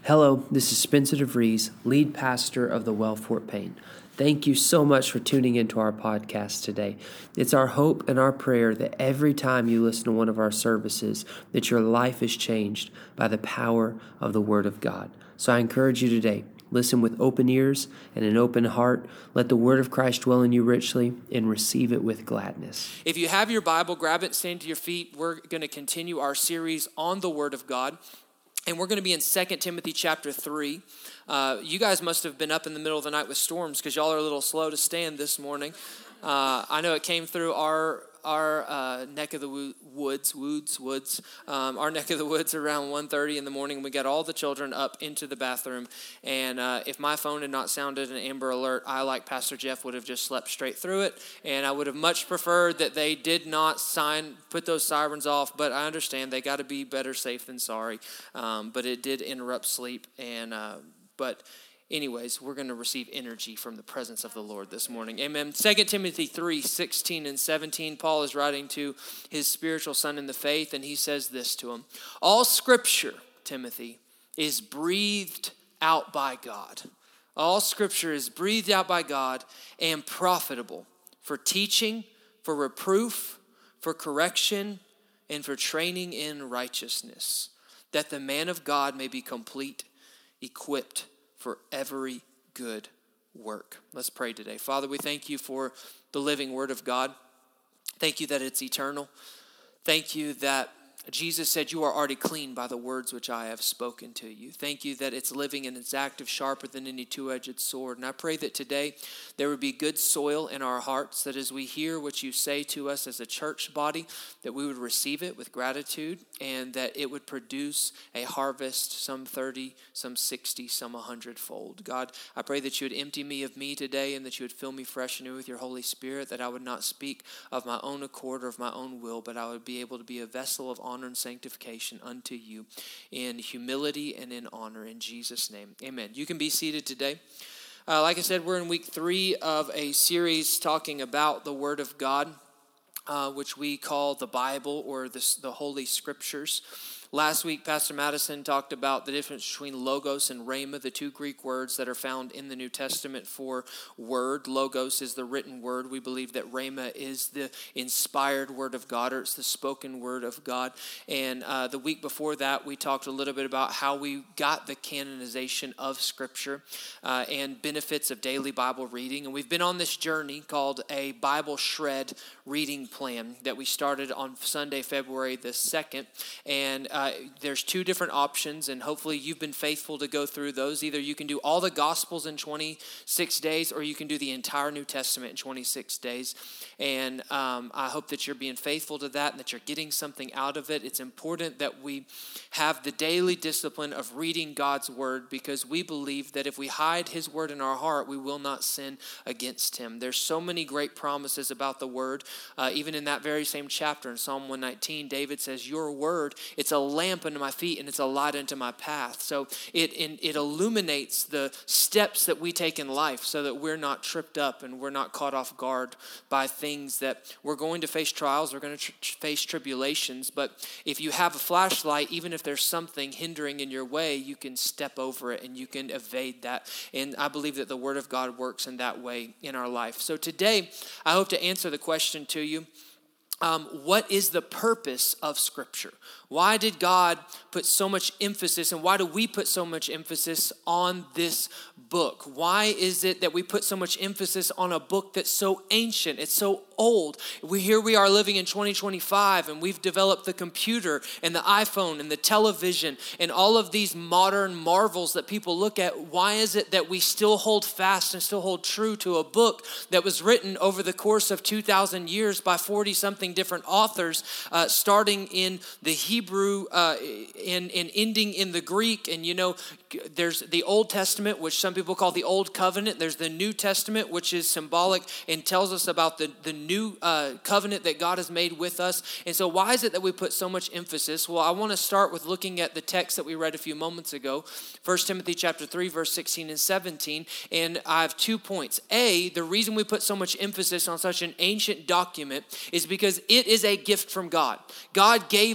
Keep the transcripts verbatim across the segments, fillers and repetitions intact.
Hello, this is Spencer DeVries, lead pastor of the Well Fort Payne. Thank you so much for tuning into our podcast today. It's our hope and our prayer that every time you listen to one of our services, that your life is changed by the power of the Word of God. So I encourage you today, listen with open ears and an open heart. Let the Word of Christ dwell in you richly and receive it with gladness. If you have your Bible, grab it, stand to your feet. We're going to continue our series on the Word of God. And we're going to be in Second Timothy chapter three. Uh, you guys must have been up in the middle of the night with storms because y'all are a little slow to stand this morning. Uh, I know it came through our our uh, neck of the wo- woods, woods, woods, um, our neck of the woods around one thirty in the morning. We got all the children up into the bathroom. And uh, if my phone had not sounded an Amber Alert, I, like Pastor Jeff, would have just slept straight through it. And I would have much preferred that they did not sign, put those sirens off. But I understand they got to be better safe than sorry. Um, but it did interrupt sleep. And uh, but. Anyways, we're going to receive energy from the presence of the Lord this morning. Amen. Second Timothy three, sixteen and seventeen, Paul is writing to his spiritual son in the faith, and he says this to him. All scripture, Timothy, is breathed out by God. All scripture is breathed out by God and profitable for teaching, for reproof, for correction, and for training in righteousness, that the man of God may be complete, equipped for every good work. Let's pray today. Father, we thank you for the living word of God. Thank you that it's eternal. Thank you that Jesus said you are already clean by the words which I have spoken to you. Thank you that it's living and it's active, sharper than any two-edged sword. And I pray that today there would be good soil in our hearts, that as we hear what you say to us as a church body, that we would receive it with gratitude and that it would produce a harvest, some thirty, some sixty, some a hundredfold. God, I pray that you would empty me of me today and that you would fill me fresh and new with your Holy Spirit, that I would not speak of my own accord or of my own will, but I would be able to be a vessel of honor and sanctification unto you in humility and in honor, in Jesus' name. Amen. You can be seated today. Uh, like I said, we're in week three of a series talking about the Word of God, uh, which we call the Bible or the, the Holy Scriptures. Last week, Pastor Madison talked about the difference between logos and rhema, the two Greek words that are found in the New Testament for word. Logos is the written word. We believe that rhema is the inspired word of God, or it's the spoken word of God. And uh, the week before that, we talked a little bit about how we got the canonization of Scripture uh, and benefits of daily Bible reading. And we've been on this journey called a Bible Shred reading plan that we started on Sunday, February the second. And uh, there's two different options, and hopefully you've been faithful to go through those. Either you can do all the Gospels in twenty-six days, or you can do the entire New Testament in twenty-six days. And um, I hope that you're being faithful to that and that you're getting something out of it. It's important that we have the daily discipline of reading God's Word, because we believe that if we hide His Word in our heart, we will not sin against Him. There's so many great promises about the Word. Uh, even in that very same chapter in Psalm one nineteen, David says, your Word, it's a lamp unto my feet and it's a light unto my path. So it, it, it illuminates the steps that we take in life so that we're not tripped up and we're not caught off guard by things that we're going to face trials, we're going to tr- face tribulations. But if you have a flashlight, even if there's something hindering in your way, you can step over it and you can evade that. And I believe that the Word of God works in that way in our life. So today, I hope to answer the question to you. Um, what is the purpose of Scripture? Why did God put so much emphasis, and why do we put so much emphasis on this book? Why is it that we put so much emphasis on a book that's so ancient? It's so old. We here we are living in twenty twenty-five, and we've developed the computer and the iPhone and the television and all of these modern marvels that people look at. Why is it that we still hold fast and still hold true to a book that was written over the course of two thousand years by forty-something different authors, uh, starting in the Hebrew uh, and, and ending in the Greek? And you know, there's the Old Testament, which some people call the Old Covenant. There's the New Testament, which is symbolic and tells us about the, the new uh, covenant that God has made with us. And so why is it that we put so much emphasis? Well, I want to start with looking at the text that we read a few moments ago, First Timothy chapter three, verse sixteen and seventeen. And I have two points. A, the reason we put so much emphasis on such an ancient document is because it is a gift from God. God gave us his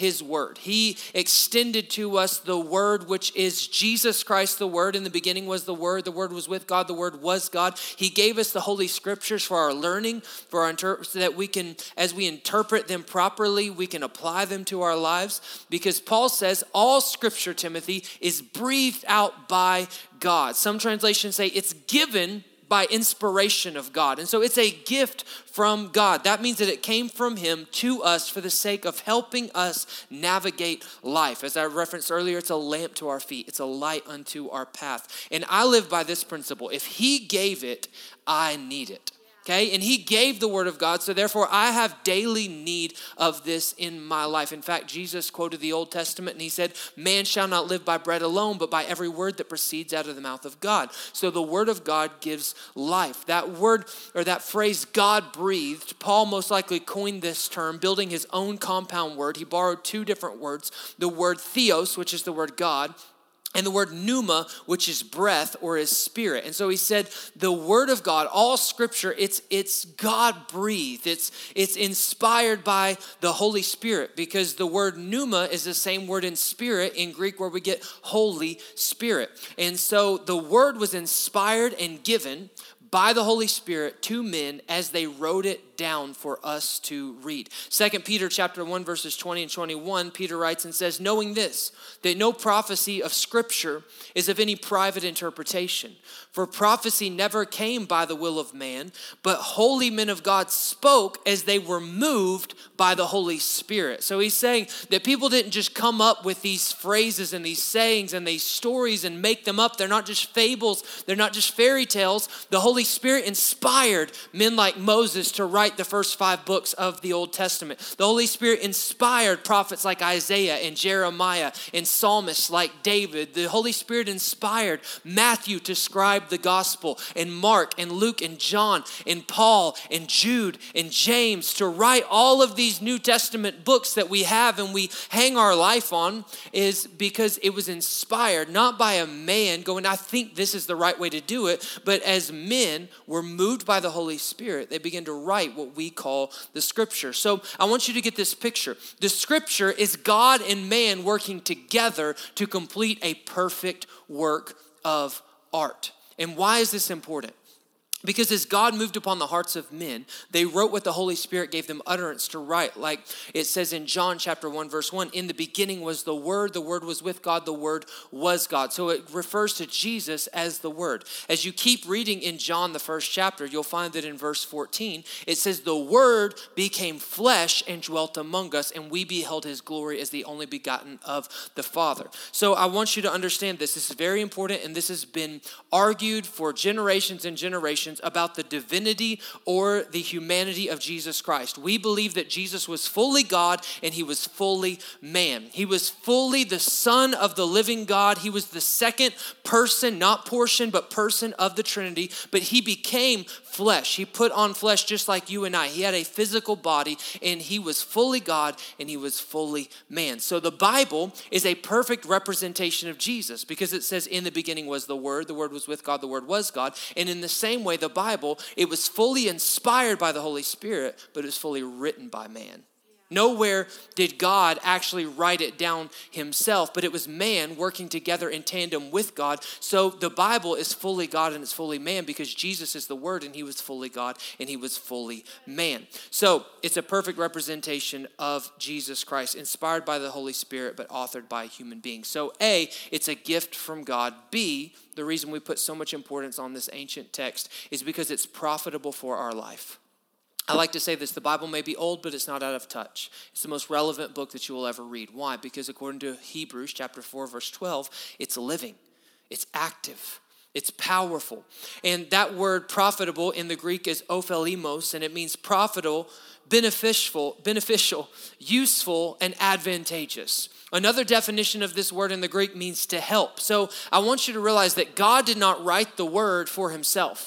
his word. He extended to us the word, which is Jesus Christ, the word. In the beginning was the word. The word was with God. The word was God. He gave us the Holy Scriptures for our learning, for our inter- so that we can, as we interpret them properly, we can apply them to our lives. Because Paul says all Scripture, Timothy, is breathed out by God. Some translations say it's given by inspiration of God. And so it's a gift from God. That means that it came from him to us for the sake of helping us navigate life. As I referenced earlier, it's a lamp to our feet. It's a light unto our path. And I live by this principle. If he gave it, I need it. Okay, and he gave the word of God, so therefore I have daily need of this in my life. In fact, Jesus quoted the Old Testament and he said, man shall not live by bread alone, but by every word that proceeds out of the mouth of God. So the word of God gives life. That word, or that phrase, God breathed, Paul most likely coined this term, building his own compound word. He borrowed two different words, the word theos, which is the word God, and the word pneuma, which is breath or is spirit. And so he said, the word of God, all scripture, it's it's God breathed. It's it's inspired by the Holy Spirit, because the word pneuma is the same word in spirit in Greek where we get Holy Spirit. And so the word was inspired and given by the Holy Spirit to men as they wrote it down for us to read. Second Peter chapter one, verses twenty and twenty-one, Peter writes and says, knowing this, that no prophecy of Scripture is of any private interpretation. For prophecy never came by the will of man, but holy men of God spoke as they were moved by the Holy Spirit. So he's saying that people didn't just come up with these phrases and these sayings and these stories and make them up. They're not just fables. They're not just fairy tales. The Holy Spirit inspired men like Moses to write the first five books of the Old Testament. The Holy Spirit inspired prophets like Isaiah and Jeremiah and psalmists like David. The Holy Spirit inspired Matthew to scribe the gospel, and Mark and Luke and John and Paul and Jude and James to write all of these New Testament books that we have and we hang our life on, is because it was inspired not by a man going, I think this is the right way to do it, but as men were moved by the Holy Spirit, they began to write what we call the Scripture. So I want you to get this picture. The Scripture is God and man working together to complete a perfect work of art. And why is this important? Because as God moved upon the hearts of men, they wrote what the Holy Spirit gave them utterance to write. Like it says in John chapter one, verse one, in the beginning was the Word, the Word was with God, the Word was God. So it refers to Jesus as the Word. As you keep reading in John, the first chapter, you'll find that in verse fourteen, it says the Word became flesh and dwelt among us, and we beheld his glory as the only begotten of the Father. So I want you to understand this. This is very important, and this has been argued for generations and generations about the divinity or the humanity of Jesus Christ. We believe that Jesus was fully God and he was fully man. He was fully the Son of the living God. He was the second person, not portion, but person of the Trinity, but he became flesh. He put on flesh just like you and I. He had a physical body and he was fully God and he was fully man. So the Bible is a perfect representation of Jesus because it says in the beginning was the Word, the Word was with God, the Word was God. And in the same way, the Bible, it was fully inspired by the Holy Spirit, but it was fully written by man. Nowhere did God actually write it down himself, but it was man working together in tandem with God. So the Bible is fully God and it's fully man because Jesus is the Word and he was fully God and he was fully man. So it's a perfect representation of Jesus Christ, inspired by the Holy Spirit, but authored by human beings. So A, it's a gift from God. B, the reason we put so much importance on this ancient text is because it's profitable for our life. I like to say this, the Bible may be old, but it's not out of touch. It's the most relevant book that you will ever read. Why? Because according to Hebrews chapter four, verse twelve, it's living, it's active, it's powerful. And that word profitable in the Greek is ophelimos, and it means profitable, beneficial, beneficial, useful, and advantageous. Another definition of this word in the Greek means to help. So I want you to realize that God did not write the word for himself.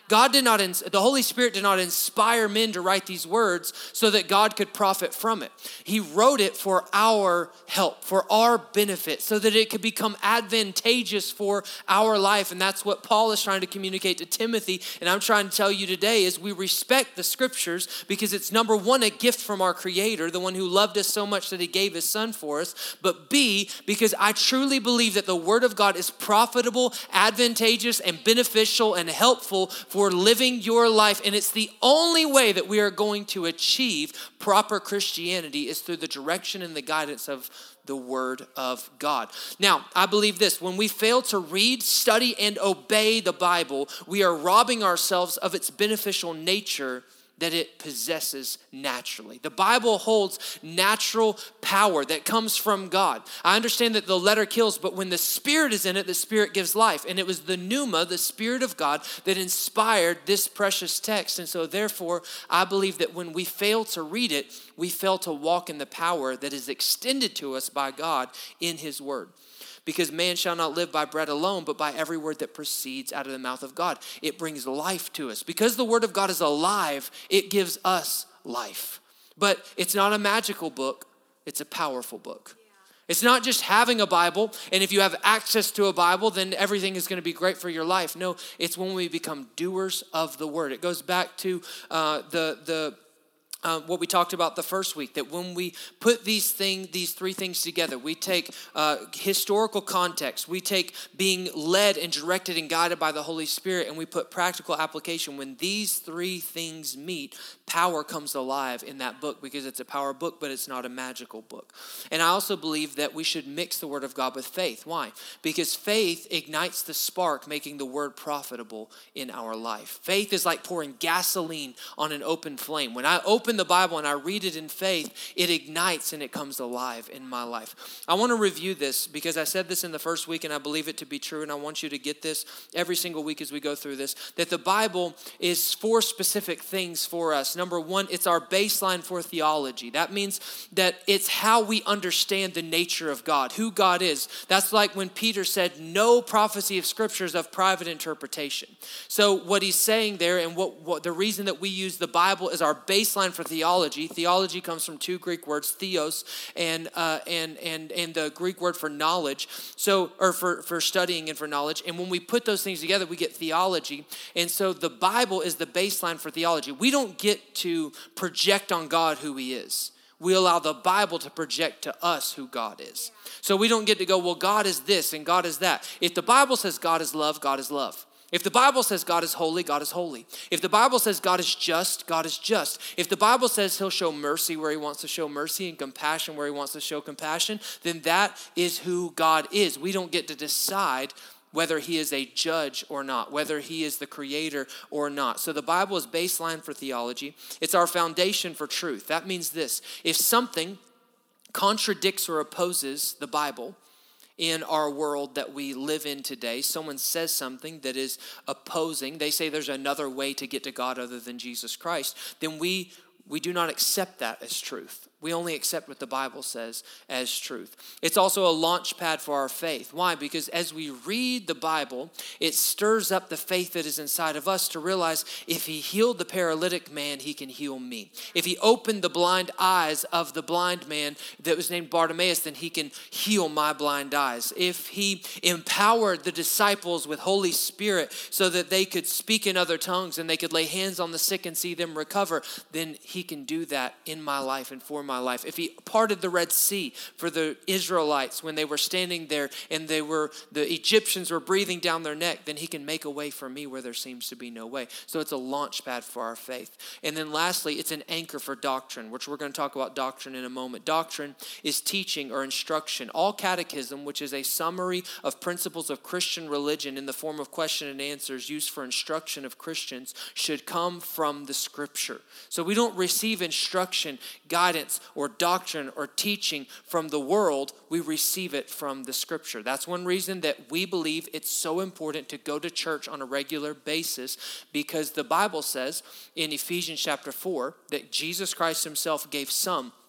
God did not, ins- the Holy Spirit did not inspire men to write these words so that God could profit from it. He wrote it for our help, for our benefit, so that it could become advantageous for our life. And that's what Paul is trying to communicate to Timothy. And I'm trying to tell you today is we respect the scriptures because it's number one, a gift from our Creator, the one who loved us so much that he gave his son for us. But B, because I truly believe that the word of God is profitable, advantageous, and beneficial and helpful for living your life. And it's the only way that we are going to achieve proper Christianity is through the direction and the guidance of the word of God. Now, I believe this, when we fail to read, study, and obey the Bible, we are robbing ourselves of its beneficial nature that it possesses naturally. The Bible holds natural power that comes from God. I understand that the letter kills, but when the Spirit is in it, the Spirit gives life. And it was the pneuma, the Spirit of God, that inspired this precious text. And so therefore, I believe that when we fail to read it, we fail to walk in the power that is extended to us by God in his word. Because man shall not live by bread alone, but by every word that proceeds out of the mouth of God. It brings life to us. Because the word of God is alive, it gives us life. But it's not a magical book, it's a powerful book. It's not just having a Bible, and if you have access to a Bible, then everything is going to be great for your life. No, it's when we become doers of the word. It goes back to uh, the the Uh, what we talked about the first week, that when we put these thing, these three things together, we take uh, historical context, we take being led and directed and guided by the Holy Spirit, and we put practical application. When these three things meet, power comes alive in that book because it's a power book, but it's not a magical book. And I also believe that we should mix the word of God with faith. Why? Because faith ignites the spark, making the word profitable in our life. Faith is like pouring gasoline on an open flame. When I open the Bible and I read it in faith, it ignites and it comes alive in my life. I want to review this because I said this in the first week and I believe it to be true, and I want you to get this every single week as we go through this, that the Bible is four specific things for us. Number one, it's our baseline for theology. That means that it's how we understand the nature of God, who God is. That's like when Peter said, no prophecy of scripture is of private interpretation. So what he's saying there, and what, what the reason that we use the Bible as our baseline for theology, theology comes from two Greek words, theos, and uh, and and and the Greek word for knowledge. So, or for for studying and for knowledge. And when we put those things together, we get theology. And so the Bible is the baseline for theology. We don't get to project on God who he is. We allow the Bible to project to us who God is. So we don't get to go, well, God is this and God is that. If the Bible says God is love, God is love. If the Bible says God is holy, God is holy. If the Bible says God is just, God is just. If the Bible says he'll show mercy where he wants to show mercy and compassion where he wants to show compassion, then that is who God is. We don't get to decide whether he is a judge or not, whether he is the creator or not. So the Bible is baseline for theology. It's our foundation for truth. That means this: if something contradicts or opposes the Bible in our world that we live in today, someone says something that is opposing, they say there's another way to get to God other than Jesus Christ, then we we do not accept that as truth. We only accept what the Bible says as truth. It's also a launch pad for our faith. Why? Because as we read the Bible, it stirs up the faith that is inside of us to realize if he healed the paralytic man, he can heal me. If he opened the blind eyes of the blind man that was named Bartimaeus, then he can heal my blind eyes. If he empowered the disciples with Holy Spirit so that they could speak in other tongues and they could lay hands on the sick and see them recover, then he can do that in my life and for my life. If he parted the Red Sea for the Israelites when they were standing there and they were the Egyptians were breathing down their neck, then he can make a way for me where there seems to be no way. So it's a launch pad for our faith. And then lastly, it's an anchor for doctrine, which we're going to talk about doctrine in a moment. Doctrine is teaching or instruction. All catechism, which is a summary of principles of Christian religion in the form of question and answers used for instruction of Christians, should come from the scripture. So we don't receive instruction, guidance, or doctrine or teaching from the world. We receive it from the scripture. That's one reason that we believe it's so important to go to church on a regular basis, because the Bible says in Ephesians chapter four that Jesus Christ himself gave some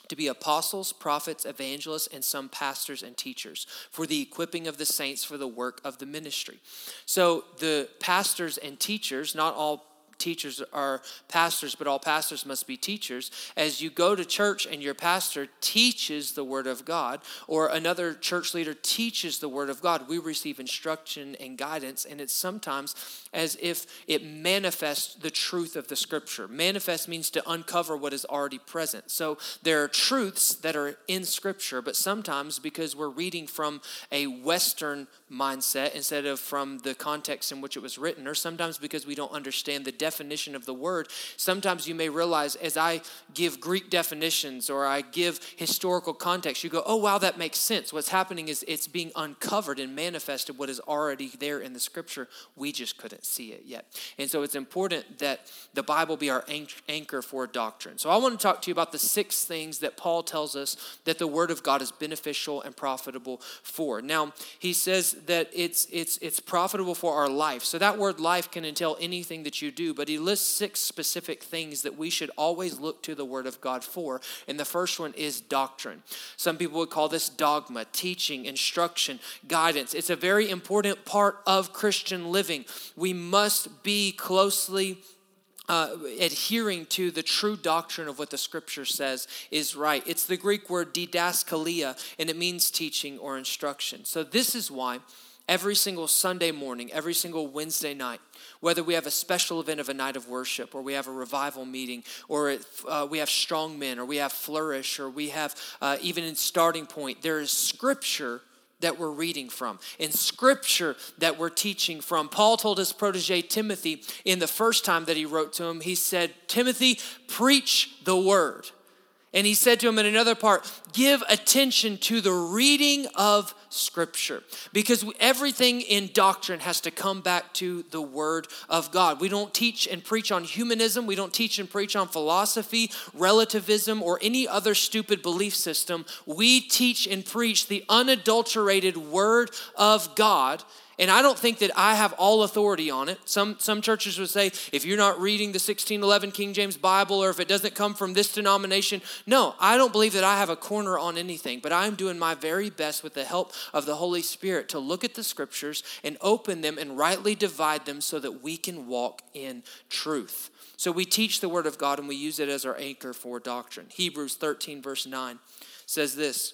to be apostles, prophets, evangelists, and some pastors and teachers for the equipping of the saints for the work of the ministry. So the pastors and teachers, not all teachers are pastors, but all pastors must be teachers. As you go to church and your pastor teaches the word of God, or another church leader teaches the word of God, we receive instruction and guidance, and it's sometimes as if it manifests the truth of the scripture. Manifest means to uncover what is already present. So there are truths that are in scripture, but sometimes because we're reading from a Western mindset instead of from the context in which it was written, or sometimes because we don't understand the definition of the word, sometimes you may realize as I give Greek definitions or I give historical context, you go, oh, wow, that makes sense. What's happening is it's being uncovered and manifested what is already there in the scripture. We just couldn't see it yet. And so it's important that the Bible be our anchor for doctrine. So I want to talk to you about the six things that Paul tells us that the word of God is beneficial and profitable for. Now, he says that it's it's it's profitable for our life. So that word life can entail anything that you do, but he lists six specific things that we should always look to the word of God for. And the first one is doctrine. Some people would call this dogma, teaching, instruction, guidance. It's a very important part of Christian living. We must be closely Uh, adhering to the true doctrine of what the scripture says is right. It's the Greek word didaskalia, and it means teaching or instruction. So this is why every single Sunday morning, every single Wednesday night, whether we have a special event of a night of worship, or we have a revival meeting, or it, uh, we have strong men, or we have flourish, or we have uh, even in starting point, there is scripture that we're reading from, in scripture that we're teaching from. Paul told his protege Timothy in the first time that he wrote to him, he said, Timothy, preach the word. And he said to him in another part, give attention to the reading of scripture, because everything in doctrine has to come back to the word of God. We don't teach and preach on humanism. We don't teach and preach on philosophy, relativism, or any other stupid belief system. We teach and preach the unadulterated word of God. And I don't think that I have all authority on it. Some some churches would say, if you're not reading the sixteen eleven King James Bible, or if it doesn't come from this denomination. No, I don't believe that I have a corner on anything, but I'm doing my very best with the help of the Holy Spirit to look at the scriptures and open them and rightly divide them so that we can walk in truth. So we teach the word of God and we use it as our anchor for doctrine. Hebrews thirteen verse nine says this,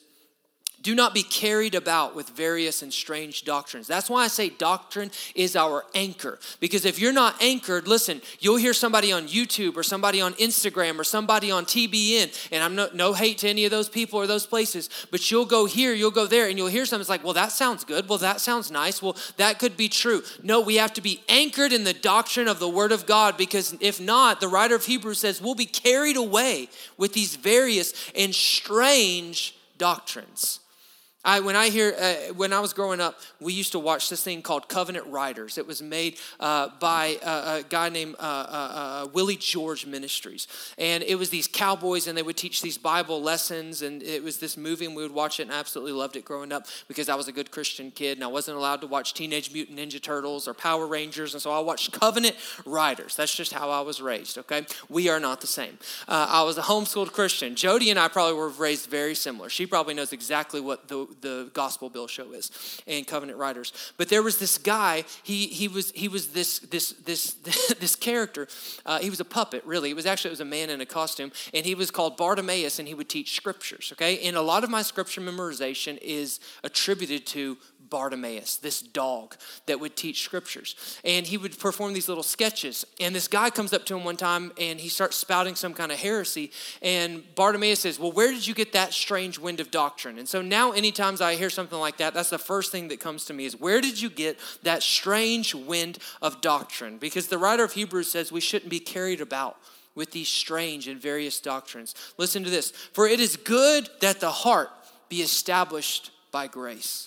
do not be carried about with various and strange doctrines. That's why I say doctrine is our anchor. Because if you're not anchored, listen, you'll hear somebody on YouTube or somebody on Instagram or somebody on T B N, and I'm no, no hate to any of those people or those places, but you'll go here, you'll go there, and you'll hear something. It's like, well, that sounds good. Well, that sounds nice. Well, that could be true. No, we have to be anchored in the doctrine of the word of God, because if not, the writer of Hebrews says we'll be carried away with these various and strange doctrines. I, when I hear, uh, when I was growing up, we used to watch this thing called Covenant Riders. It was made uh, by uh, a guy named uh, uh, uh, Willie George Ministries. And it was these cowboys, and they would teach these Bible lessons. And it was this movie, and we would watch it, and I absolutely loved it growing up because I was a good Christian kid, and I wasn't allowed to watch Teenage Mutant Ninja Turtles or Power Rangers. And so I watched Covenant Riders. That's just how I was raised, okay? We are not the same. Uh, I was a homeschooled Christian. Jody and I probably were raised very similar. She probably knows exactly what the the Gospel Bill show is and Covenant Riders. But there was this guy, he he was he was this this this this character. Uh, he was a puppet, really. It was actually it was a man in a costume, and he was called Bartimaeus, and he would teach scriptures, okay? And a lot of my scripture memorization is attributed to Bartimaeus, this dog that would teach scriptures. And he would perform these little sketches. And this guy comes up to him one time and he starts spouting some kind of heresy. And Bartimaeus says, well, where did you get that strange wind of doctrine? And so now anytime I hear something like that, that's the first thing that comes to me is, where did you get that strange wind of doctrine? Because the writer of Hebrews says we shouldn't be carried about with these strange and various doctrines. Listen to this. For it is good that the heart be established by grace,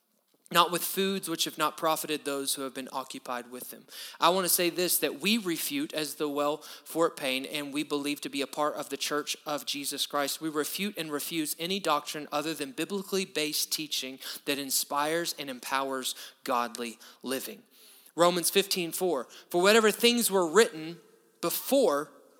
not with foods which have not profited those who have been occupied with them. I want to say this, that we refute as the Well Fort Payne, and we believe to be a part of the Church of Jesus Christ. We refute and refuse any doctrine other than biblically based teaching that inspires and empowers godly living. Romans fifteen four, for whatever things were written before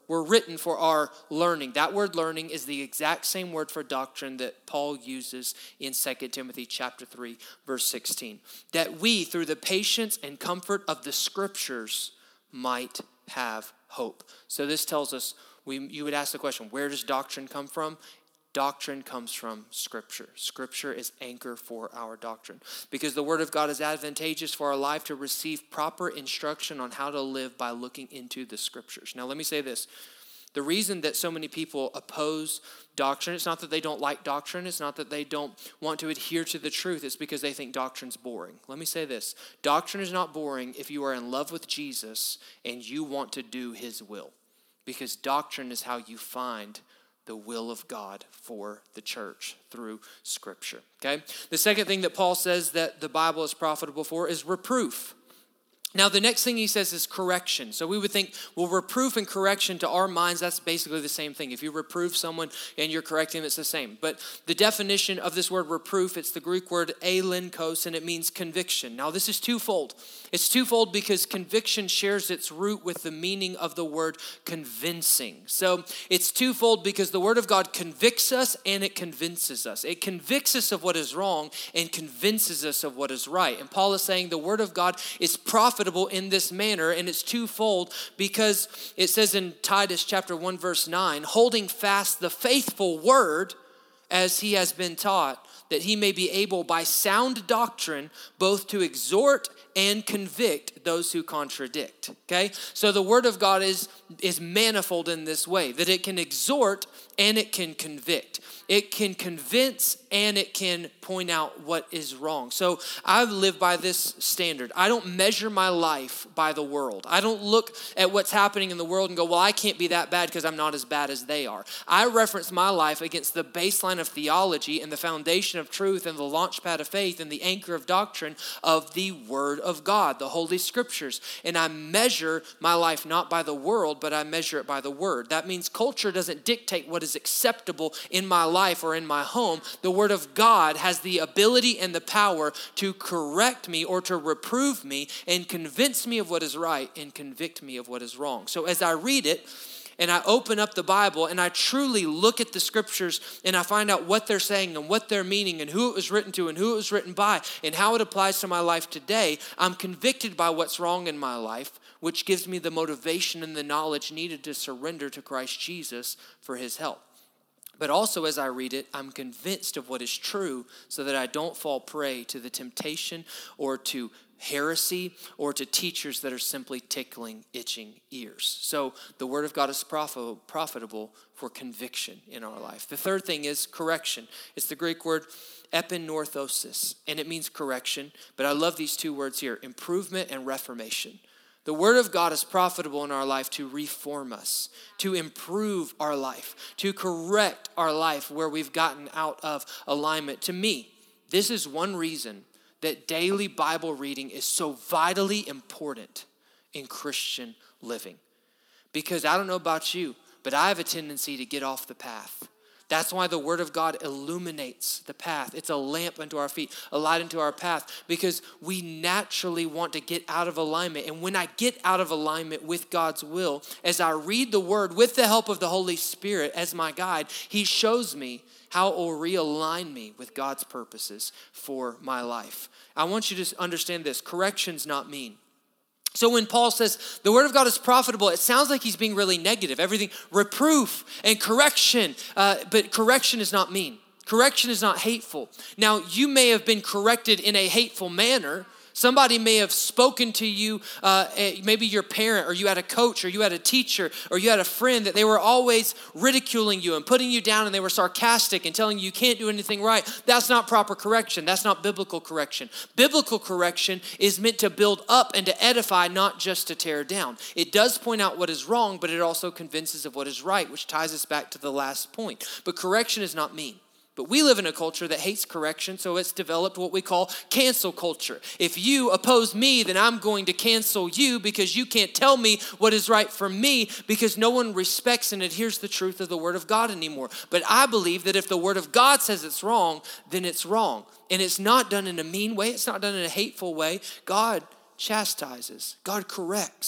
were written for our learning. That word learning is the exact same word for doctrine that Paul uses in Second Timothy chapter three, verse sixteen. That we, through the patience and comfort of the scriptures, might have hope. So this tells us, we, you would ask the question, where does doctrine come from? Doctrine comes from Scripture. Scripture is anchor for our doctrine. Because the Word of God is advantageous for our life to receive proper instruction on how to live by looking into the Scriptures. Now let me say this. The reason that so many people oppose doctrine, it's not that they don't like doctrine, it's not that they don't want to adhere to the truth, it's because they think doctrine's boring. Let me say this. Doctrine is not boring if you are in love with Jesus and you want to do his will. Because doctrine is how you find the will of God for the church through Scripture, okay? The second thing that Paul says that the Bible is profitable for is reproof. Now, the next thing he says is correction. So we would think, well, reproof and correction to our minds, that's basically the same thing. If you reprove someone and you're correcting them, it's the same. But the definition of this word reproof, it's the Greek word alenkos, and it means conviction. Now, this is twofold. It's twofold because conviction shares its root with the meaning of the word convincing. So it's twofold because the Word of God convicts us and it convinces us. It convicts us of what is wrong and convinces us of what is right. And Paul is saying the Word of God is profitable in this manner, and it's twofold because it says in Titus chapter one verse nine, holding fast the faithful word as he has been taught, that he may be able by sound doctrine both to exhort and convict those who contradict. Okay? So the Word of God is, is manifold in this way, that it can exhort and it can convict. It can convince and it can point out what is wrong. So I live by this standard. I don't measure my life by the world. I don't look at what's happening in the world and go, well, I can't be that bad because I'm not as bad as they are. I reference my life against the baseline of theology and the foundation of truth and the launchpad of faith and the anchor of doctrine of the Word of God, the Holy Scriptures. And I measure my life not by the world, but I measure it by the Word. That means culture doesn't dictate what is acceptable in my life or in my home. The Word of God has the ability and the power to correct me or to reprove me and convince me of what is right and convict me of what is wrong. So as I read it and I open up the Bible and I truly look at the Scriptures and I find out what they're saying and what they're meaning and who it was written to and who it was written by and how it applies to my life today, I'm convicted by what's wrong in my life, which gives me the motivation and the knowledge needed to surrender to Christ Jesus for his help. But also as I read it, I'm convinced of what is true so that I don't fall prey to the temptation or to heresy or to teachers that are simply tickling itching ears. So the Word of God is profitable for conviction in our life. The third thing is correction. It's the Greek word epinorthosis, and it means correction. But I love these two words here, improvement and reformation. The Word of God is profitable in our life to reform us, to improve our life, to correct our life where we've gotten out of alignment. To me, this is one reason that daily Bible reading is so vitally important in Christian living. Because I don't know about you, but I have a tendency to get off the path. That's why the Word of God illuminates the path. It's a lamp unto our feet, a light unto our path, because we naturally want to get out of alignment. And when I get out of alignment with God's will, as I read the Word with the help of the Holy Spirit as my guide, he shows me how it will realign me with God's purposes for my life. I want you to understand this. Correction's not mean. So when Paul says the Word of God is profitable, it sounds like he's being really negative. Everything, reproof and correction, uh, but correction is not mean. Correction is not hateful. Now, you may have been corrected in a hateful manner. Somebody may have spoken to you, uh, maybe your parent, or you had a coach, or you had a teacher, or you had a friend that they were always ridiculing you and putting you down, and they were sarcastic and telling you you can't do anything right. That's not proper correction. That's not biblical correction. Biblical correction is meant to build up and to edify, not just to tear down. It does point out what is wrong, but it also convinces of what is right, which ties us back to the last point. But correction is not mean. But we live in a culture that hates correction, so it's developed what we call cancel culture. If you oppose me, then I'm going to cancel you because you can't tell me what is right for me because no one respects and adheres to the truth of the Word of God anymore. But I believe that if the Word of God says it's wrong, then it's wrong. And it's not done in a mean way. It's not done in a hateful way. God chastises. God corrects.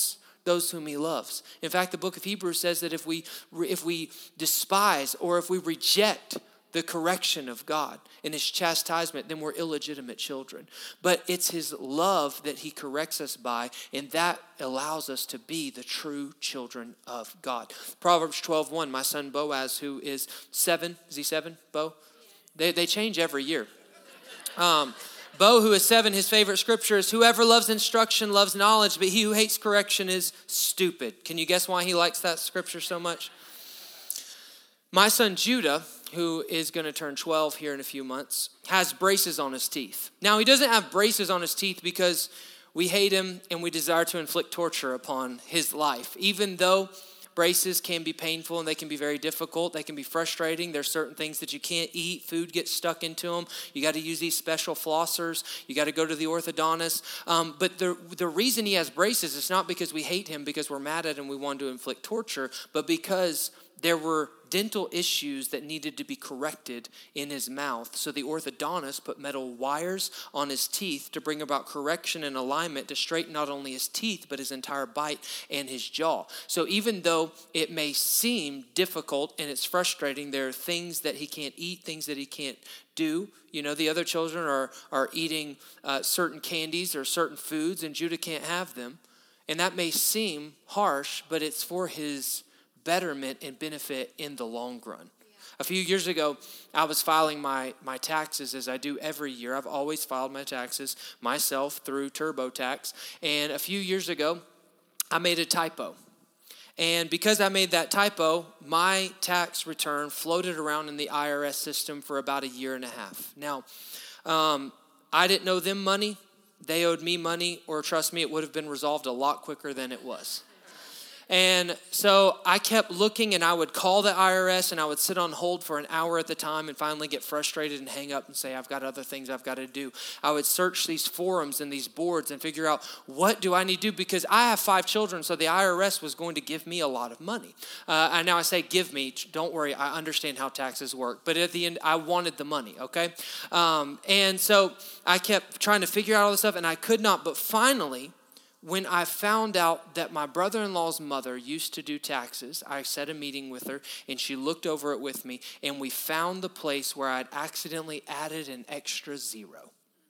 those whom he loves. In fact, the book of Hebrews says that if we if we despise or if we reject the correction of God and his chastisement, then we're illegitimate children. But it's his love that he corrects us by, and that allows us to be the true children of God. Proverbs twelve one, my son Boaz, who is seven, is he seven, Bo? They, they change every year. Um, Bo, who is seven, his favorite scripture is, whoever loves instruction loves knowledge, but he who hates correction is stupid. Can you guess why he likes that scripture so much? My son Judah, who is going to turn twelve here in a few months, has braces on his teeth. Now, he doesn't have braces on his teeth because we hate him and we desire to inflict torture upon his life. Even though braces can be painful and they can be very difficult, they can be frustrating. There's certain things that you can't eat. Food gets stuck into them. You got to use these special flossers. You got to go to the orthodontist. Um, but the, the reason he has braces is not because we hate him, because we're mad at him, we want to inflict torture, but because there were dental issues that needed to be corrected in his mouth. So the orthodontist put metal wires on his teeth to bring about correction and alignment to straighten not only his teeth, but his entire bite and his jaw. So even though it may seem difficult and it's frustrating, there are things that he can't eat, things that he can't do. You know, the other children are, are eating uh, certain candies or certain foods, and Judah can't have them. And that may seem harsh, but it's for his betterment and benefit in the long run. Yeah. A few years ago, I was filing my, my taxes as I do every year. I've always filed my taxes myself through TurboTax. And a few years ago, I made a typo. And because I made that typo, my tax return floated around in the I R S system for about a year and a half. Now, um, I didn't owe them money. They owed me money, or trust me, it would have been resolved a lot quicker than it was. And so I kept looking, and I would call the I R S and I would sit on hold for an hour at the time and finally get frustrated and hang up and say, I've got other things I've got to do. I would search these forums and these boards and figure out, what do I need to do? Because I have five children, so the I R S was going to give me a lot of money. Uh, and now I say give me, don't worry, I understand how taxes work. But at the end, I wanted the money, okay? Um, and so I kept trying to figure out all this stuff, and I could not. But finally, when I found out that my brother-in-law's mother used to do taxes, I set a meeting with her, and she looked over it with me, and we found the place where I'd accidentally added an extra zero.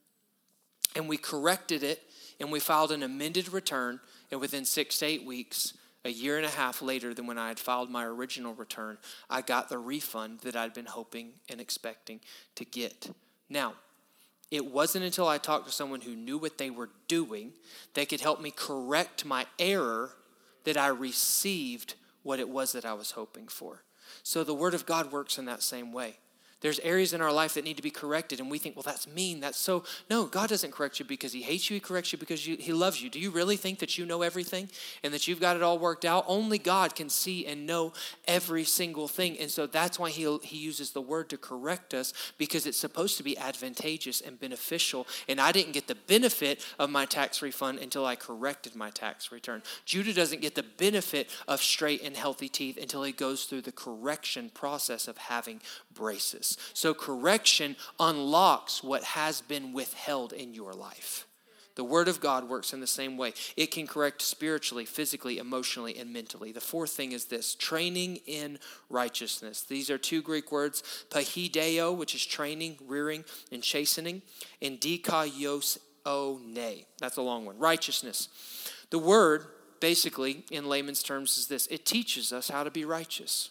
And we corrected it, and we filed an amended return, and within six to eight weeks, a year and a half later than when I had filed my original return, I got the refund that I'd been hoping and expecting to get. Now, it wasn't until I talked to someone who knew what they were doing that could help me correct my error that I received what it was that I was hoping for. So the Word of God works in that same way. There's areas in our life that need to be corrected, and we think, well, that's mean. That's so. No, God doesn't correct you because he hates you. He corrects you because you, he loves you. Do you really think that you know everything and that you've got it all worked out? Only God can see and know every single thing. And so that's why he he uses the word to correct us, because it's supposed to be advantageous and beneficial. And I didn't get the benefit of my tax refund until I corrected my tax return. Judah doesn't get the benefit of straight and healthy teeth until he goes through the correction process of having braces. So correction unlocks what has been withheld in your life. The Word of God works in the same way. It can correct spiritually, physically, emotionally, and mentally. The fourth thing is this: training in righteousness. These are two Greek words, pahideo, which is training, rearing, and chastening, and dikaiosone. That's a long one. Righteousness. The word, basically, in layman's terms, is this: it teaches us how to be righteous.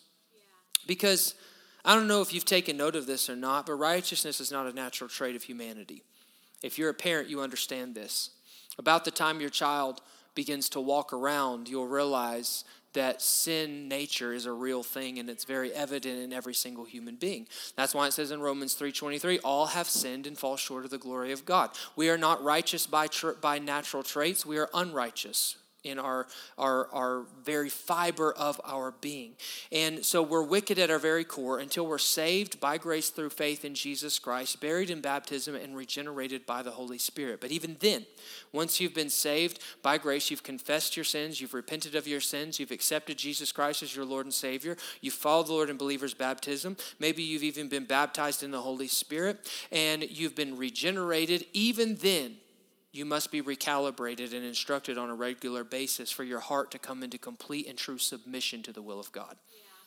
Because I don't know if you've taken note of this or not, but righteousness is not a natural trait of humanity. If you're a parent, you understand this. About the time your child begins to walk around, you'll realize that sin nature is a real thing, and it's very evident in every single human being. That's why it says in Romans three twenty-three, all have sinned and fall short of the glory of God. We are not righteous by tra- by natural traits. We are unrighteous in our, our, our very fiber of our being. And so we're wicked at our very core until we're saved by grace through faith in Jesus Christ, buried in baptism, and regenerated by the Holy Spirit. But even then, once you've been saved by grace, you've confessed your sins, you've repented of your sins, you've accepted Jesus Christ as your Lord and Savior, you've followed the Lord in believer's baptism, maybe you've even been baptized in the Holy Spirit, and you've been regenerated. Even then, you must be recalibrated and instructed on a regular basis for your heart to come into complete and true submission to the will of God.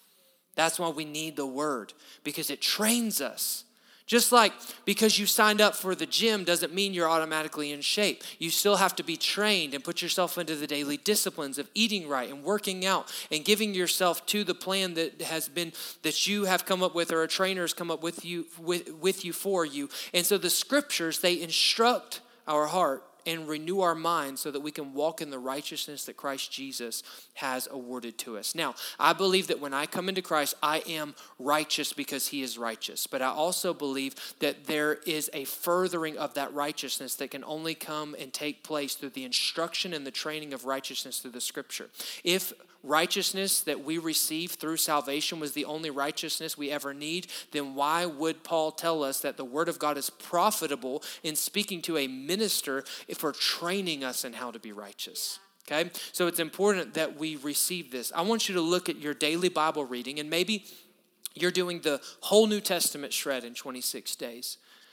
That's why we need the word, because it trains us. Just like because you signed up for the gym doesn't mean you're automatically in shape. You still have to be trained and put yourself into the daily disciplines of eating right and working out and giving yourself to the plan that has been, that you have come up with or a trainer has come up with you, with, with you for you. And so the scriptures, they instruct our heart and renew our minds so that we can walk in the righteousness that Christ Jesus has awarded to us. Now, I believe that when I come into Christ, I am righteous because he is righteous. But I also believe that there is a furthering of that righteousness that can only come and take place through the instruction and the training of righteousness through the scripture. If righteousness that we receive through salvation was the only righteousness we ever need, then why would Paul tell us that the word of God is profitable in speaking to a minister for training us in how to be righteous? Okay, so it's important that we receive this. I want you to look at your daily Bible reading, and maybe you're doing the whole New Testament shred in twenty-six days.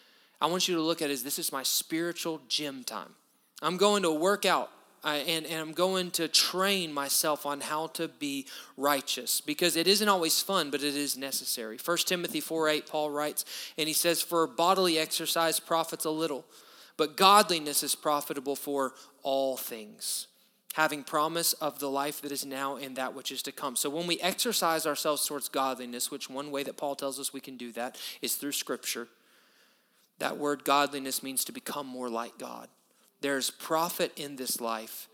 I want you to look at it as this is my spiritual gym time. I'm going to work out. I, and, and I'm going to train myself on how to be righteous, because it isn't always fun, but it is necessary. First Timothy four eight, Paul writes, and he says, for bodily exercise profits a little, but godliness is profitable for all things, having promise of the life that is now and that which is to come. So when we exercise ourselves towards godliness, which one way that Paul tells us we can do that is through Scripture, that word godliness means to become more like God. There's profit in this life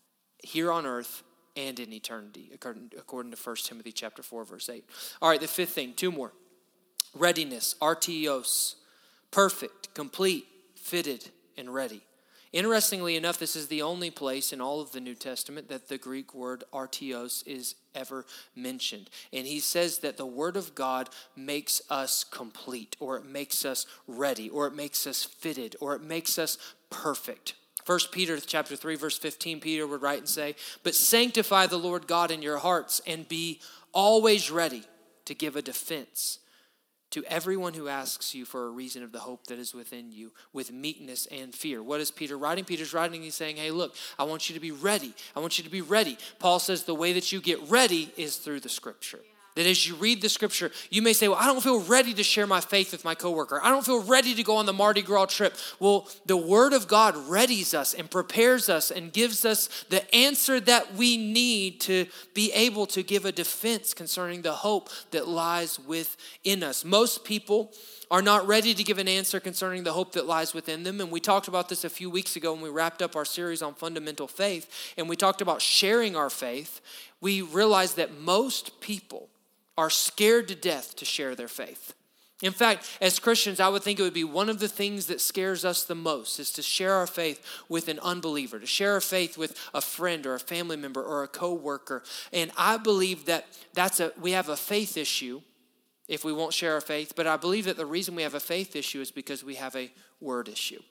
here on earth and in eternity, according to First Timothy chapter four, verse eight. All right, the fifth thing, two more. Readiness, artios, perfect, complete, fitted, and ready. Interestingly enough, this is the only place in all of the New Testament that the Greek word artios is ever mentioned. And he says that the word of God makes us complete, or it makes us ready, or it makes us fitted, or it makes us perfect. First Peter chapter three, verse fifteen, Peter would write and say, but sanctify the Lord God in your hearts and be always ready to give a defense to everyone who asks you for a reason of the hope that is within you with meekness and fear. What is Peter writing? Peter's writing, he's saying, hey, look, I want you to be ready. I want you to be ready. Paul says the way that you get ready is through the scripture. That as you read the scripture, you may say, well, I don't feel ready to share my faith with my coworker. I don't feel ready to go on the Mardi Gras trip. Well, the word of God readies us and prepares us and gives us the answer that we need to be able to give a defense concerning the hope that lies within us. Most people are not ready to give an answer concerning the hope that lies within them. And we talked about this a few weeks ago when we wrapped up our series on fundamental faith. And we talked about sharing our faith. We realized that most people are scared to death to share their faith. In fact, as Christians, I would think it would be one of the things that scares us the most is to share our faith with an unbeliever, to share our faith with a friend or a family member or a coworker. And I believe that that's a we have a faith issue if we won't share our faith. But I believe that the reason we have a faith issue is because we have a word issue.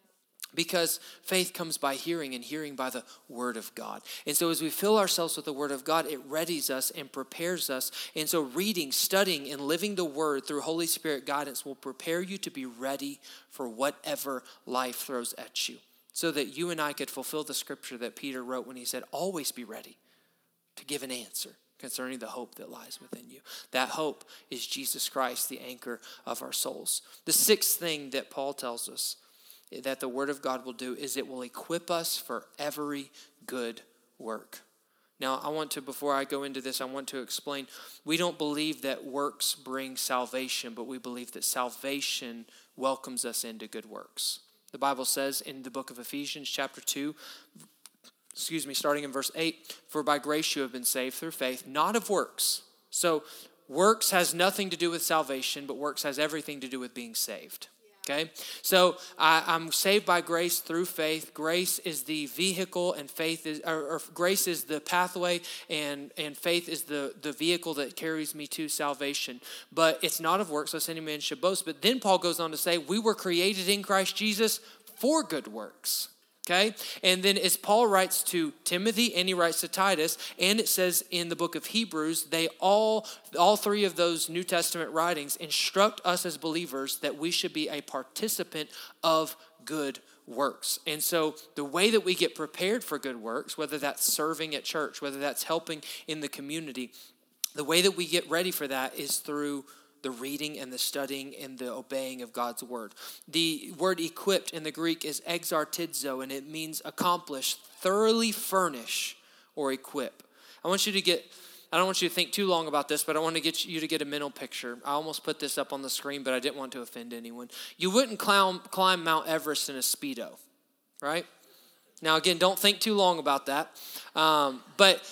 Because faith comes by hearing, and hearing by the word of God. And so as we fill ourselves with the word of God, it readies us and prepares us. And so reading, studying, and living the word through Holy Spirit guidance will prepare you to be ready for whatever life throws at you. So that you and I could fulfill the scripture that Peter wrote when he said, always be ready to give an answer concerning the hope that lies within you. That hope is Jesus Christ, the anchor of our souls. The sixth thing that Paul tells us that the word of God will do is it will equip us for every good work. Now, I want to, before I go into this, I want to explain, we don't believe that works bring salvation, but we believe that salvation welcomes us into good works. The Bible says in the book of Ephesians chapter two, excuse me, starting in verse eight, for by grace you have been saved through faith, not of works. So works has nothing to do with salvation, but works has everything to do with being saved. Okay, so I, I'm saved by grace through faith. Grace is the vehicle, and faith is, or, or grace is the pathway, and, and faith is the, the vehicle that carries me to salvation. But it's not of works, lest any man should boast. But then Paul goes on to say, we were created in Christ Jesus for good works. Okay, and then as Paul writes to Timothy and he writes to Titus, and it says in the book of Hebrews, they all, all three of those New Testament writings instruct us as believers that we should be a participant of good works. And so the way that we get prepared for good works, whether that's serving at church, whether that's helping in the community, the way that we get ready for that is through the reading and the studying and the obeying of God's word. The word equipped in the Greek is exartizo, and it means accomplish, thoroughly furnish, or equip. I want you to get, I don't want you to think too long about this, but I want to get you to get a mental picture. I almost put this up on the screen, but I didn't want to offend anyone. You wouldn't climb, climb Mount Everest in a Speedo, right? Now, again, don't think too long about that. Um, but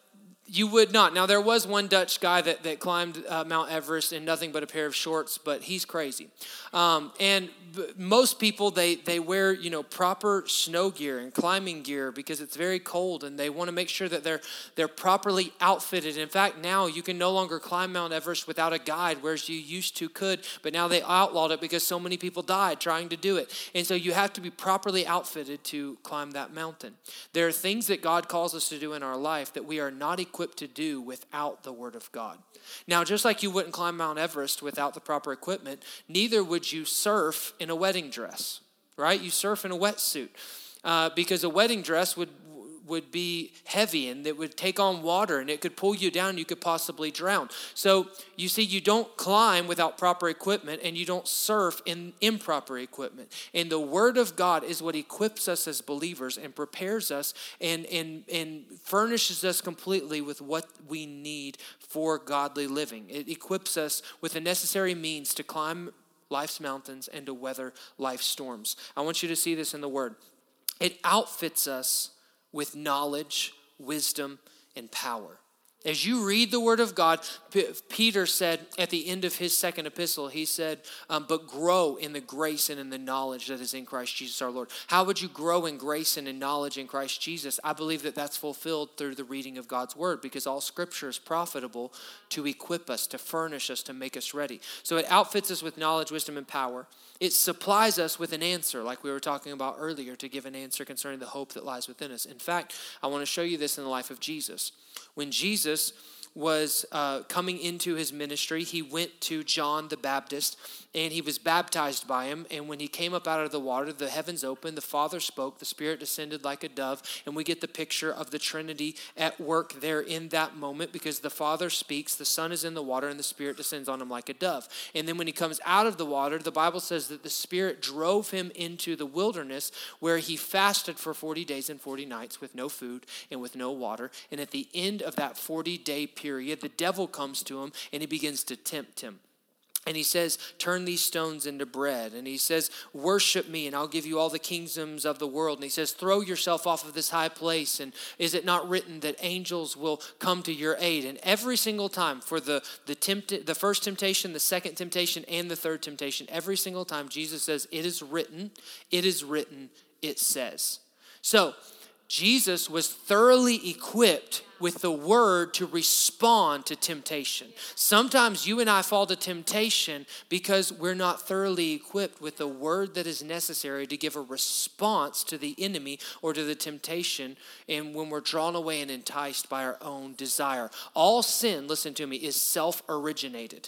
you would not. Now, there was one Dutch guy that, that climbed uh, Mount Everest in nothing but a pair of shorts, but he's crazy. Um, and b- most people, they they wear, you know, proper snow gear and climbing gear because it's very cold, and they want to make sure that they're they're properly outfitted. In fact, now you can no longer climb Mount Everest without a guide, whereas you used to could, but now they outlawed it because so many people died trying to do it. And so you have to be properly outfitted to climb that mountain. There are things that God calls us to do in our life that we are not equipped equipped to do without the word of God. Now, just like you wouldn't climb Mount Everest without the proper equipment, neither would you surf in a wedding dress, right? You surf in a wetsuit uh, because a wedding dress would would be heavy and it would take on water and it could pull you down. You could possibly drown. So you see, you don't climb without proper equipment, and you don't surf in improper equipment. And the word of God is what equips us as believers and prepares us and, and, and furnishes us completely with what we need for godly living. It equips us with the necessary means to climb life's mountains and to weather life's storms. I want you to see this in the word. It outfits us with knowledge, wisdom, and power. As you read the word of God, P- Peter said at the end of his second epistle, he said, um, but grow in the grace and in the knowledge that is in Christ Jesus our Lord. How would you grow in grace and in knowledge in Christ Jesus? I believe that that's fulfilled through the reading of God's word, because all scripture is profitable to equip us, to furnish us, to make us ready. So it outfits us with knowledge, wisdom, and power. It supplies us with an answer, like we were talking about earlier, to give an answer concerning the hope that lies within us. In fact, I want to show you this in the life of Jesus. When Jesus was uh, coming into his ministry, he went to John the Baptist, and he was baptized by him. And when he came up out of the water, the heavens opened, the Father spoke, the Spirit descended like a dove, and we get the picture of the Trinity at work there in that moment, because the Father speaks, the Son is in the water, and the Spirit descends on him like a dove. And then when he comes out of the water, the Bible says that the Spirit drove him into the wilderness, where he fasted for forty days and forty nights with no food and with no water. And at the end of that forty-day period, the devil comes to him and he begins to tempt him. And he says, turn these stones into bread. And he says, worship me and I'll give you all the kingdoms of the world. And he says, throw yourself off of this high place. And is it not written that angels will come to your aid? And every single time, for the, the, tempt- the first temptation, the second temptation, and the third temptation, every single time Jesus says, it is written, it is written, it says. So Jesus was thoroughly equipped with the word to respond to temptation. Sometimes you and I fall to temptation because we're not thoroughly equipped with the word that is necessary to give a response to the enemy or to the temptation, and when we're drawn away and enticed by our own desire. All sin, listen to me, is self-originated.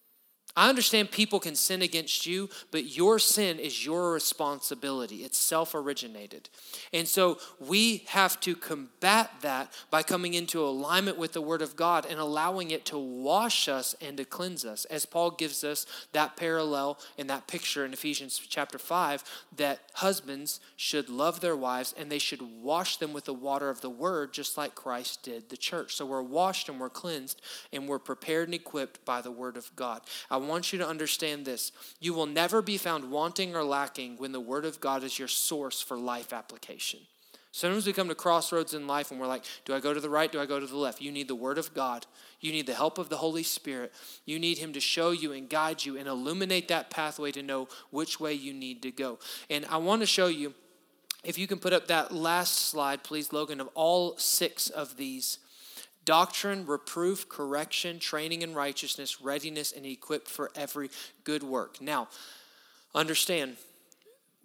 I understand people can sin against you, but your sin is your responsibility. It's self-originated. And so we have to combat that by coming into alignment with the word of God and allowing it to wash us and to cleanse us. As Paul gives us that parallel and that picture in Ephesians chapter five, that husbands should love their wives and they should wash them with the water of the word, just like Christ did the church. So we're washed and we're cleansed and we're prepared and equipped by the word of God. I I want you to understand this. You will never be found wanting or lacking when the word of God is your source for life application. Sometimes we come to crossroads in life and we're like, do I go to the right? Do I go to the left? You need the word of God. You need the help of the Holy Spirit. You need him to show you and guide you and illuminate that pathway to know which way you need to go. And I want to show you, if you can put up that last slide, please, Logan, of all six of these. Doctrine, reproof, correction, training in righteousness, readiness, and equipped for every good work. Now, understand,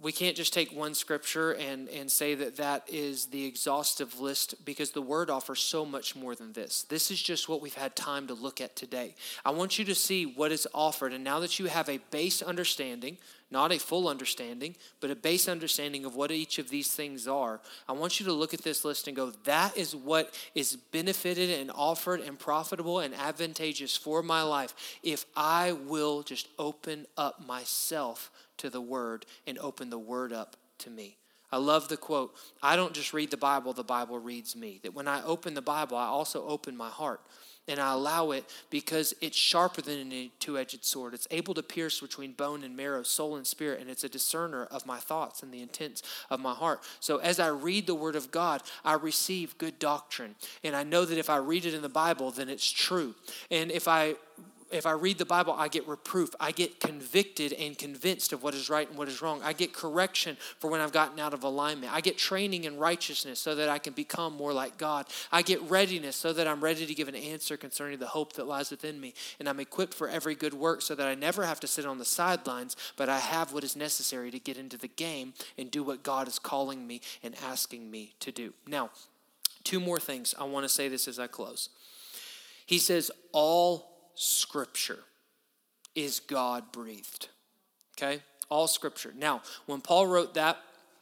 we can't just take one scripture and, and say that that is the exhaustive list, because the word offers so much more than this. This is just what we've had time to look at today. I want you to see what is offered. And now that you have a base understanding, not a full understanding, but a base understanding of what each of these things are, I want you to look at this list and go, that is what is benefited and offered and profitable and advantageous for my life if I will just open up myself to the word and open the word up to me. I love the quote, I don't just read the Bible, the Bible reads me. That when I open the Bible, I also open my heart. And I allow it because it's sharper than a two-edged sword. It's able to pierce between bone and marrow, soul and spirit, and it's a discerner of my thoughts and the intents of my heart. So as I read the word of God, I receive good doctrine. And I know that if I read it in the Bible, then it's true. And if I If I read the Bible, I get reproof. I get convicted and convinced of what is right and what is wrong. I get correction for when I've gotten out of alignment. I get training in righteousness so that I can become more like God. I get readiness so that I'm ready to give an answer concerning the hope that lies within me. And I'm equipped for every good work so that I never have to sit on the sidelines, but I have what is necessary to get into the game and do what God is calling me and asking me to do. Now, two more things. I want to say this as I close. He says, all Scripture is God-breathed, okay? All Scripture. Now, when Paul wrote that,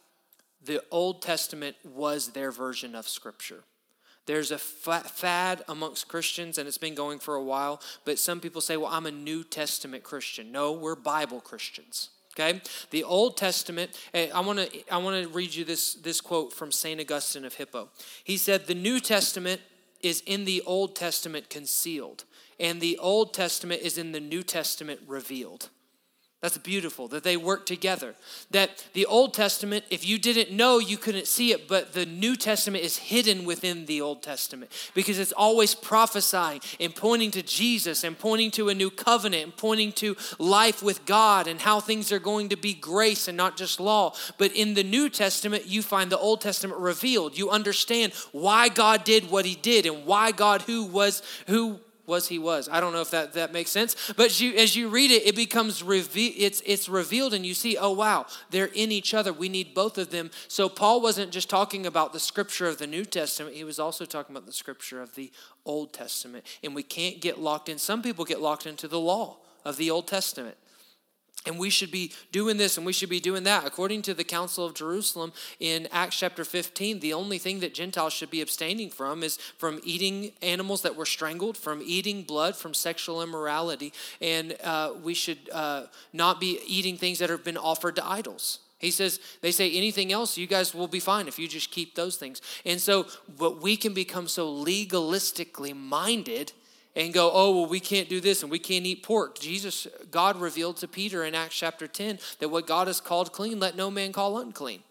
the Old Testament was their version of Scripture. There's a fad amongst Christians, and it's been going for a while, but some people say, well, I'm a New Testament Christian. No, we're Bible Christians. Okay, the Old Testament. I want to I want to read you this this quote from Saint Augustine of Hippo. He said, "The New Testament is in the Old Testament concealed, and the Old Testament is in the New Testament revealed." That's beautiful, that they work together. That the Old Testament, if you didn't know, you couldn't see it, but the New Testament is hidden within the Old Testament because it's always prophesying and pointing to Jesus and pointing to a new covenant and pointing to life with God and how things are going to be grace and not just law. But in the New Testament, you find the Old Testament revealed. You understand why God did what he did and why God who was, who was he was. I don't know if that, that makes sense. But you, as you read it, it becomes, reve- it's, it's revealed and you see, oh wow, they're in each other. We need both of them. So Paul wasn't just talking about the scripture of the New Testament. He was also talking about the scripture of the Old Testament. And we can't get locked in. Some people get locked into the law of the Old Testament. And we should be doing this and we should be doing that. According to the Council of Jerusalem in Acts chapter fifteen, the only thing that Gentiles should be abstaining from is from eating animals that were strangled, from eating blood, from sexual immorality. And uh, we should uh, not be eating things that have been offered to idols. He says, they say anything else, you guys will be fine if you just keep those things. And so, but we can become so legalistically minded and go, oh, well, we can't do this and we can't eat pork. Jesus, God revealed to Peter in Acts chapter ten that what God has called clean, let no man call unclean.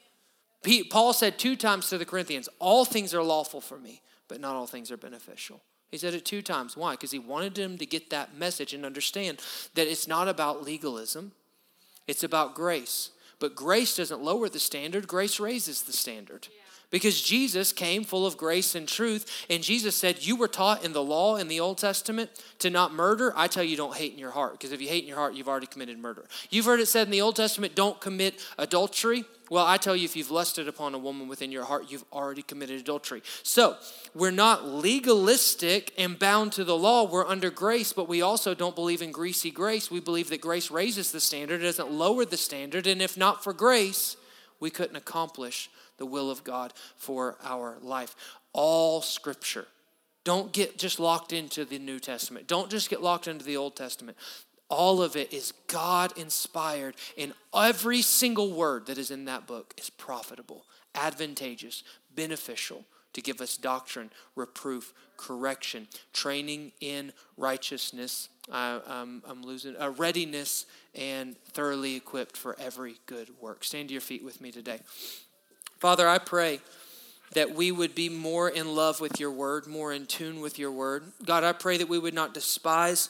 Pete, Paul said two times to the Corinthians, all things are lawful for me, but not all things are beneficial. He said it two times. Why? Because he wanted them to get that message and understand that it's not about legalism. It's about grace. But grace doesn't lower the standard. Grace raises the standard. Yeah. Because Jesus came full of grace and truth. And Jesus said, you were taught in the law in the Old Testament to not murder. I tell you, don't hate in your heart. Because if you hate in your heart, you've already committed murder. You've heard it said in the Old Testament, don't commit adultery. Well, I tell you, if you've lusted upon a woman within your heart, you've already committed adultery. So we're not legalistic and bound to the law. We're under grace, but we also don't believe in greasy grace. We believe that grace raises the standard, it doesn't lower the standard. And if not for grace, we couldn't accomplish the will of God for our life. All Scripture. Don't get just locked into the New Testament. Don't just get locked into the Old Testament. All of it is God-inspired, and every single word that is in that book is profitable, advantageous, beneficial to give us doctrine, reproof, correction, training in righteousness, uh, um, I'm losing, uh, readiness, and thoroughly equipped for every good work. Stand to your feet with me today. Father, I pray that we would be more in love with your word, more in tune with your word. God, I pray that we would not despise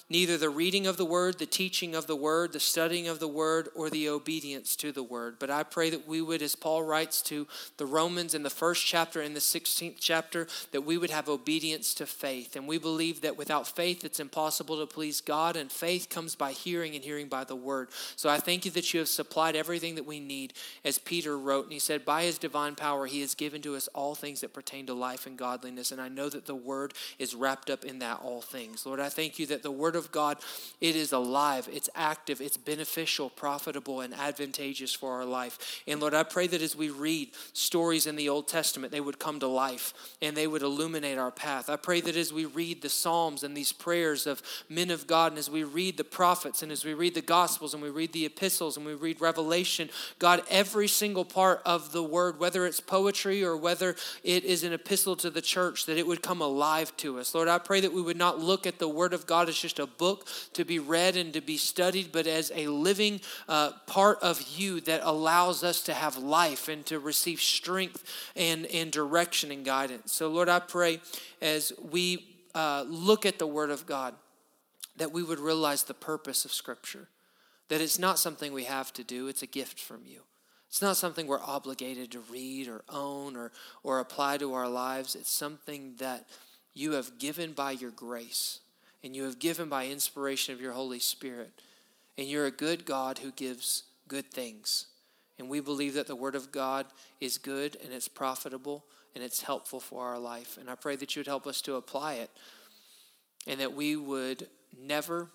neither the reading of the word, the teaching of the word, the studying of the word, or the obedience to the word. But I pray that we would, as Paul writes to the Romans in the first chapter and the sixteenth chapter, that we would have obedience to faith. And we believe that without faith, it's impossible to please God, and faith comes by hearing and hearing by the word. So I thank you that you have supplied everything that we need, as Peter wrote, and he said, by his divine power, he has given to us all things that pertain to life and godliness. And I know that the word is wrapped up in that all things. Lord, I thank you that the word of God, it is alive, it's active, it's beneficial, profitable, and advantageous for our life. And Lord, I pray that as we read stories in the Old Testament, they would come to life and they would illuminate our path. I pray that as we read the Psalms and these prayers of men of God, and as we read the prophets, and as we read the Gospels, and we read the epistles, and we read Revelation, God, every single part of the word, whether it's poetry or whether it is an epistle to the church, that it would come alive to us. Lord, I pray that we would not look at the word of God as just a book to be read and to be studied, but as a living uh, part of you that allows us to have life and to receive strength and, and direction and guidance. So Lord, I pray as we uh, look at the word of God, that we would realize the purpose of Scripture, that it's not something we have to do, it's a gift from you. It's not something we're obligated to read or own or, or apply to our lives. It's something that you have given by your grace, and you have given by inspiration of your Holy Spirit. And you're a good God who gives good things. And we believe that the word of God is good, and it's profitable, and it's helpful for our life. And I pray that you would help us to apply it, and that we would never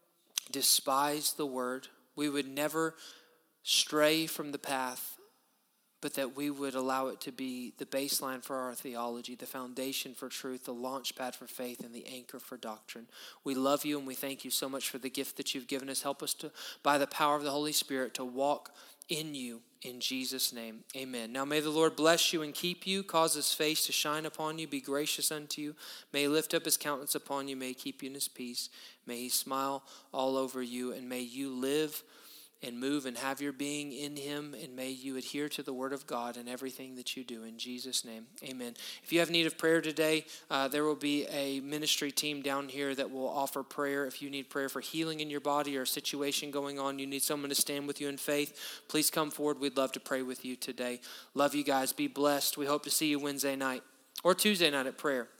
despise the word. We would never stray from the path, but that we would allow it to be the baseline for our theology, the foundation for truth, the launch pad for faith, and the anchor for doctrine. We love you, and we thank you so much for the gift that you've given us. Help us to, by the power of the Holy Spirit, to walk in you. In Jesus' name, amen. Now may the Lord bless you and keep you, cause his face to shine upon you, be gracious unto you. May he lift up his countenance upon you, may he keep you in his peace. May he smile all over you, and may you live and move and have your being in him, and may you adhere to the word of God in everything that you do. In Jesus' name, amen. If you have need of prayer today, uh, there will be a ministry team down here that will offer prayer. If you need prayer for healing in your body or a situation going on, you need someone to stand with you in faith, please come forward. We'd love to pray with you today. Love you guys. Be blessed. We hope to see you Wednesday night or Tuesday night at prayer.